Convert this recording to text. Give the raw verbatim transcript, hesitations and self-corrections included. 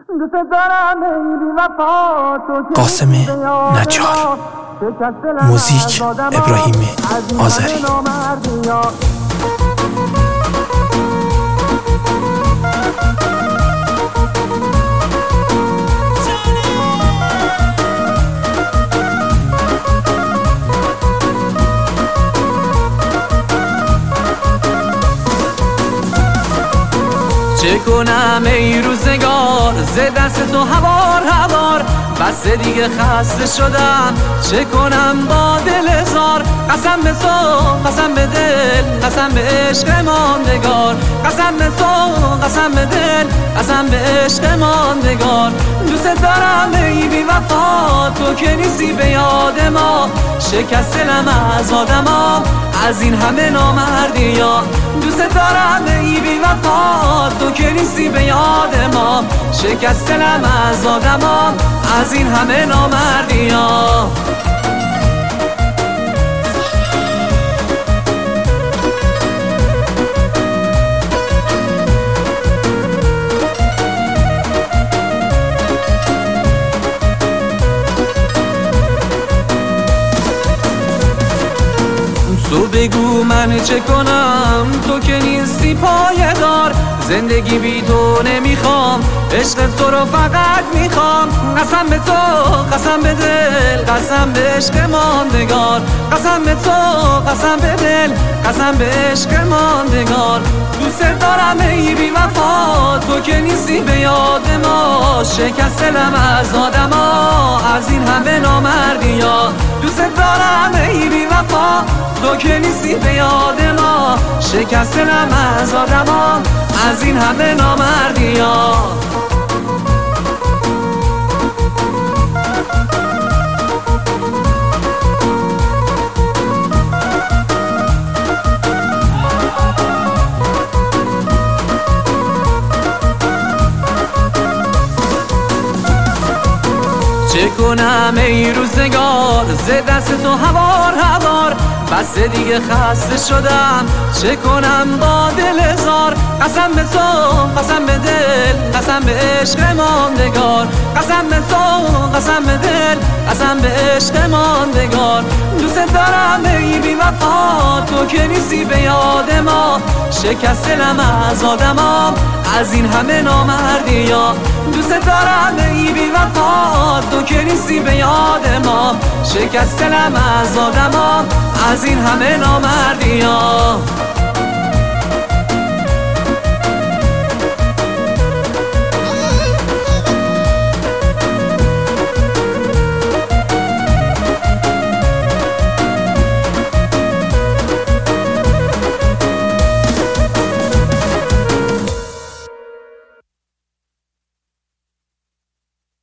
قاسم نجار، موزیک ابراهیم آذری. چه کنم ای روزگار ز دست تو هوار هوار، بس دیگه خسته شدم. چه کنم با دل زار، قسم به تو قسم به دل قسم به عشق ماندگار، قسم به تو قسم به دل قسم به عشق ماندگار. دوست دارم ای بی وفا، تو که نیستی به یاد ما، شکست دلم از آدما از این همه نامردی ها. دوست دارم ای بی وفا، تو که نیستی به یاد ما، شکست دلم از آدما از این همه نامردی ها. تو بگو من چه کنم، تو که نیستی پایدار، زندگی بی تو نمیخوام، عشق تو رو فقط میخوام. قسم به تو قسم به دل قسم به عشق ماندگار، قسم به تو قسم به دل قسم به عشق ماندگار. دوست دارم ای بی وفا، تو که نیستی به یاد ما، شکست دلم از آدما از این همه نامردی ها. دوست دارم ای بی وفا، تو که نیستی به یاد ما، شکست دلم از آدما از این همه نامردی ها. چه کنم ای روزگار ز دست تو هوار هوار، بس دیگه خسته شدم. چه کنم با دل زار، قسم به تو قسم به دل قسم به عشق ماندگار، قسم به تو قسم به دل قسم به عشق ماندگار. دوست دارم ای بی وفا، تو که نیستی به یاد ما، شکست دلم از آدما از این همه نامردی ها. دوست دارم ای بی وفا، تو که نیستی به یاد ما، شکست دلم از آدما از این همه نامردی ها.